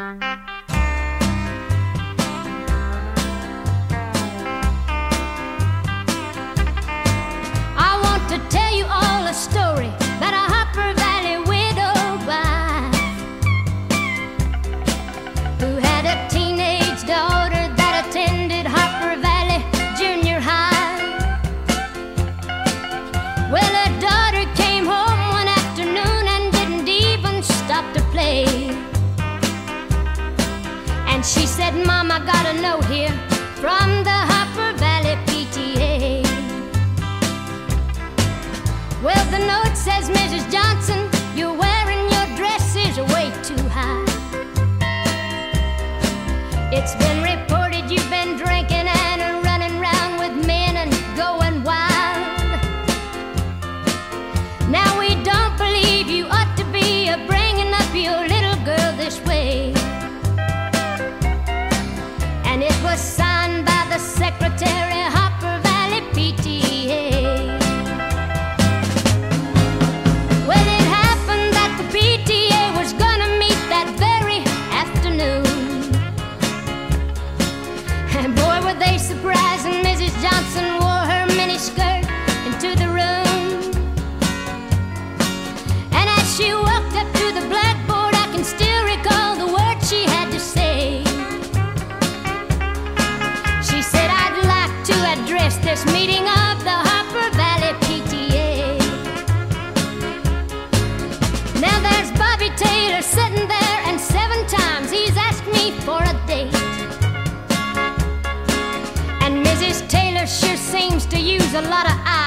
I want to tell you all a story about a Hopper Valley widow wife who had a teenage daughter that attended Hopper Valley Junior High. Well, her daughter came home one afternoon and didn't even stop to play. And she said, "Mom, I got a note here from the Hopper Valley PTA." Well, the note says, "Mrs. Johnson, you're wearing your dresses way too high. It's been reported you've been drinking and running around with men and going wild. Now we don't believe you ought to be bringing up your little girl this way." And it was signed by the secretary, Hopper Valley PTA. Well, it happened that the PTA was gonna meet that very afternoon. And boy, were they surprised when Mrs. Johnson wore her miniskirt into the room. And as she walked up to the blackboard, I can still recall the words she had to say. She said, "I'd like to address this meeting of the Hopper Valley PTA. Now there's Bobby Taylor sitting there, and 7 times he's asked me for a date. And Mrs. Taylor sure seems to use a lot of